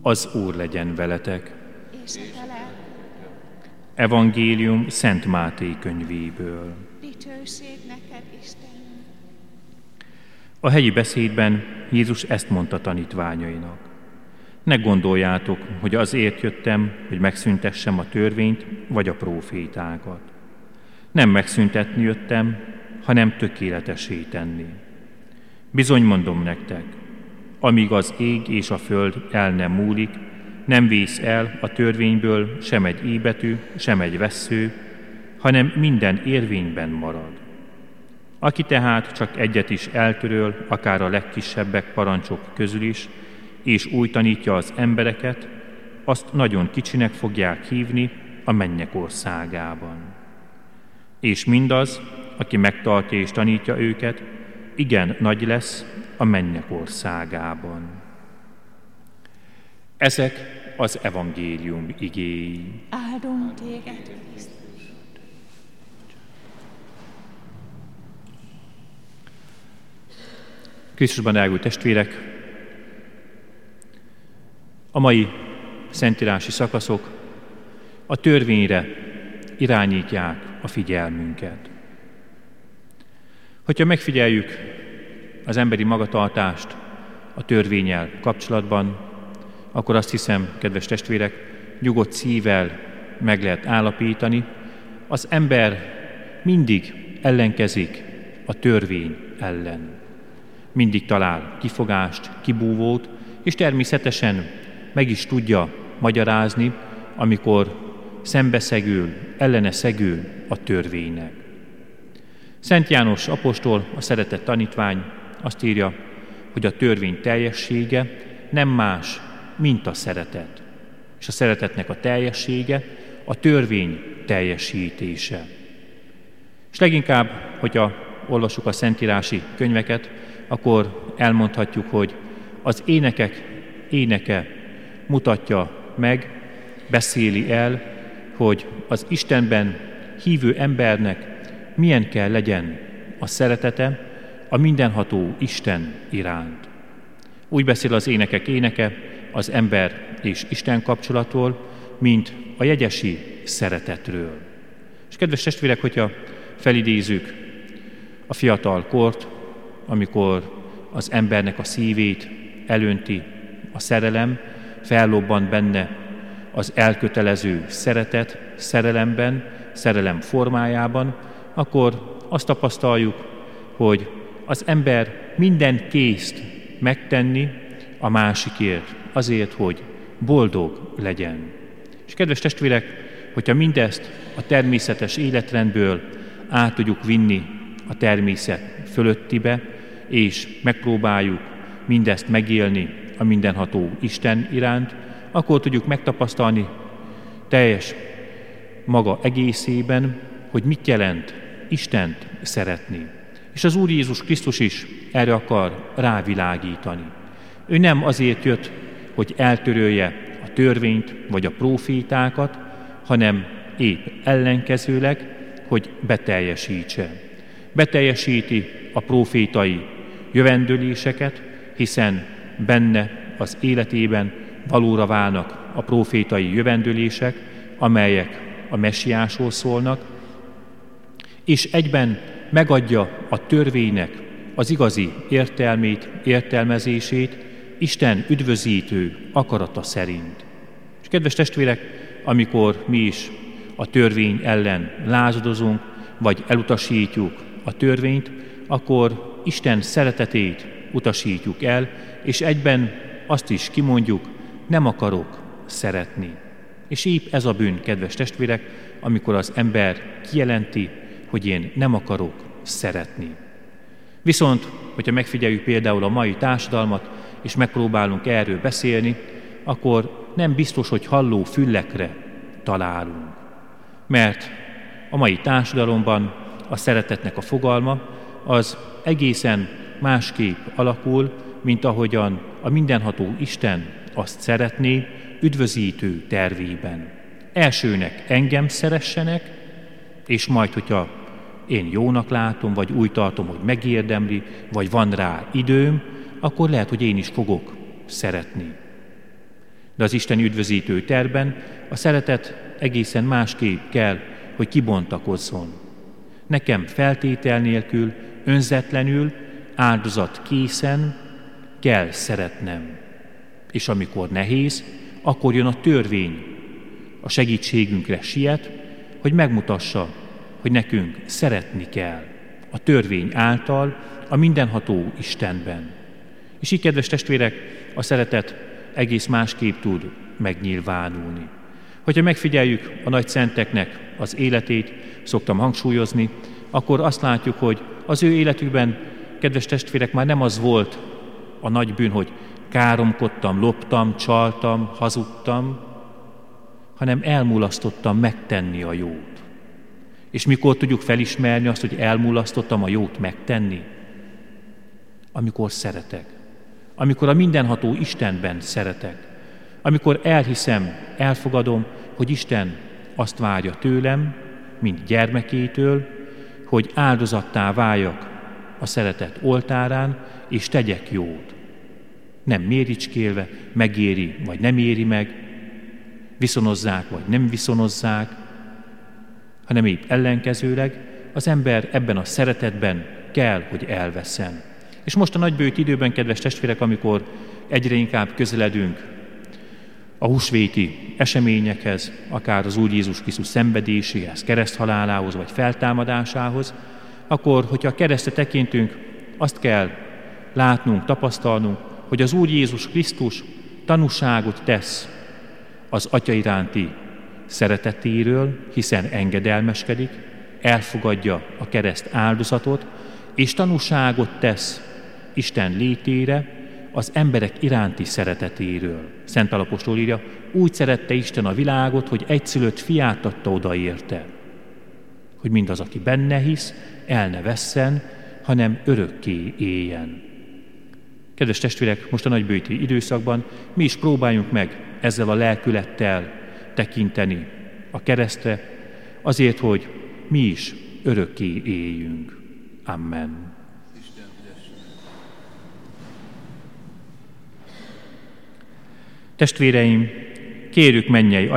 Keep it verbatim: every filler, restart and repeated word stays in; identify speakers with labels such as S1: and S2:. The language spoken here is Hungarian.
S1: Az Úr legyen veletek.
S2: És a te lelked.
S1: Evangélium Szent Máté könyvéből.
S2: Dicsőség neked, Istenünk.
S1: A hegyi beszédben Jézus ezt mondta tanítványainak. Ne gondoljátok, hogy azért jöttem, hogy megszüntessem a törvényt vagy a prófétákat. Nem megszüntetni jöttem, hanem tökéletessé tenni. Bizony mondom nektek, amíg az ég és a föld el nem múlik, nem vész el a törvényből sem egy íbetű, sem egy vessző, hanem minden érvényben marad. Aki tehát csak egyet is eltöröl, akár a legkisebbek parancsok közül is, és úgy tanítja az embereket, azt nagyon kicsinek fogják hívni a mennyek országában. És mindaz, aki megtartja és tanítja őket, igen nagy lesz a mennyek országában. Ezek az evangélium igéi.
S2: Áldunk téged, Krisztus.
S1: Krisztusban elgült testvérek, a mai szentírási szakaszok a törvényre irányítják a figyelmünket. Hogyha megfigyeljük az emberi magatartást a törvénnyel kapcsolatban, akkor azt hiszem, kedves testvérek, nyugodt szívvel meg lehet állapítani, az ember mindig ellenkezik a törvény ellen. Mindig talál kifogást, kibúvót, és természetesen meg is tudja magyarázni, amikor szembeszegül, ellene szegül a törvénynek. Szent János apostol, a szeretett tanítvány azt írja, hogy a törvény teljessége nem más, mint a szeretet. És a szeretetnek a teljessége a törvény teljesítése. És leginkább, hogyha olvassuk a szentírási könyveket, akkor elmondhatjuk, hogy az énekek éneke mutatja meg, beszéli el, hogy az Istenben hívő embernek milyen kell legyen a szeretete a mindenható Isten iránt. Úgy beszél az énekek éneke az ember és Isten kapcsolatról, mint a jegyesi szeretetről. És kedves testvérek, hogyha felidézzük a fiatal kort, amikor az embernek a szívét elönti a szerelem, fellobban benne az elkötelező szeretet szerelemben, szerelem formájában, akkor azt tapasztaljuk, hogy az ember minden készt megtenni a másikért, azért, hogy boldog legyen. És kedves testvérek, hogyha mindezt a természetes életrendből át tudjuk vinni a természet fölöttibe, és megpróbáljuk mindezt megélni a mindenható Isten iránt, akkor tudjuk megtapasztalni teljes maga egészében, hogy mit jelent Istent szeretni. És az Úr Jézus Krisztus is erre akar rávilágítani. Ő nem azért jött, hogy eltörölje a törvényt vagy a prófétákat, hanem épp ellenkezőleg, hogy beteljesítse. Beteljesíti a prófétai jövendőléseket, hiszen benne az életében valóra válnak a prófétai jövendőlések, amelyek a messiásról szólnak, és egyben megadja a törvénynek az igazi értelmét, értelmezését Isten üdvözítő akarata szerint. És kedves testvérek, amikor mi is a törvény ellen lázadozunk, vagy elutasítjuk a törvényt, akkor Isten szeretetét utasítjuk el, és egyben azt is kimondjuk, nem akarok szeretni. És épp ez a bűn, kedves testvérek, amikor az ember kijelenti, hogy én nem akarok szeretni. Viszont, hogyha megfigyeljük például a mai társadalmat, és megpróbálunk erről beszélni, akkor nem biztos, hogy halló füllekre találunk. Mert a mai társadalomban a szeretetnek a fogalma az egészen másképp alakul, mint ahogyan a mindenható Isten azt szeretné üdvözítő tervében. Elsőnek engem szeressenek, és majd, hogyha én jónak látom, vagy úgy tartom, hogy megérdemli, vagy van rá időm, akkor lehet, hogy én is fogok szeretni. De De az Isten üdvözítő tervben a szeretet egészen másképp kell, hogy kibontakozzon. Nekem feltétel nélkül, önzetlenül, áldozat készen kell szeretnem. És amikor nehéz, akkor jön a törvény. A segítségünkre siet, hogy megmutassa, hogy nekünk szeretni kell. A törvény által, a mindenható Istenben. És így, kedves testvérek, a szeretet egész másképp tud megnyilvánulni. Hogyha megfigyeljük a nagy szenteknek az életét, szoktam hangsúlyozni, akkor azt látjuk, hogy az ő életükben, kedves testvérek, már nem az volt a nagy bűn, hogy káromkodtam, loptam, csaltam, hazudtam, hanem elmulasztottam megtenni a jót. És mikor tudjuk felismerni azt, hogy elmulasztottam a jót megtenni? Amikor szeretek. Amikor a mindenható Istenben szeretek. Amikor elhiszem, elfogadom, hogy Isten azt várja tőlem, mint gyermekétől, hogy áldozattá váljak a szeretet oltárán, és tegyek jót. Nem méricskélve, megéri vagy nem éri meg, viszonozzák vagy nem viszonozzák, hanem épp ellenkezőleg az ember ebben a szeretetben kell, hogy elvesszen. És most a nagybőjt időben, kedves testvérek, amikor egyre inkább közeledünk a húsvéti eseményekhez, akár az Úr Jézus Krisztus szenvedéséhez, kereszthalálához vagy feltámadásához, akkor, hogyha a keresztre tekintünk, azt kell látnunk, tapasztalnunk, hogy az Úr Jézus Krisztus tanúságot tesz az Atya iránti szeretetéről, hiszen engedelmeskedik, elfogadja a kereszt áldozatot, és tanúságot tesz Isten létére, az emberek iránti szeretetéről. Szent Apostol írja, úgy szerette Isten a világot, hogy egyszülött fiát adta oda érte, hogy mindaz, aki benne hisz, el ne vesszen, hanem örökké éljen. Kedves testvérek, most a nagybőjti időszakban mi is próbáljunk meg ezzel a lelkülettel tekinteni a keresztre, azért, hogy mi is örökké éljünk. Amen. Testvéreim, kérjük mennyei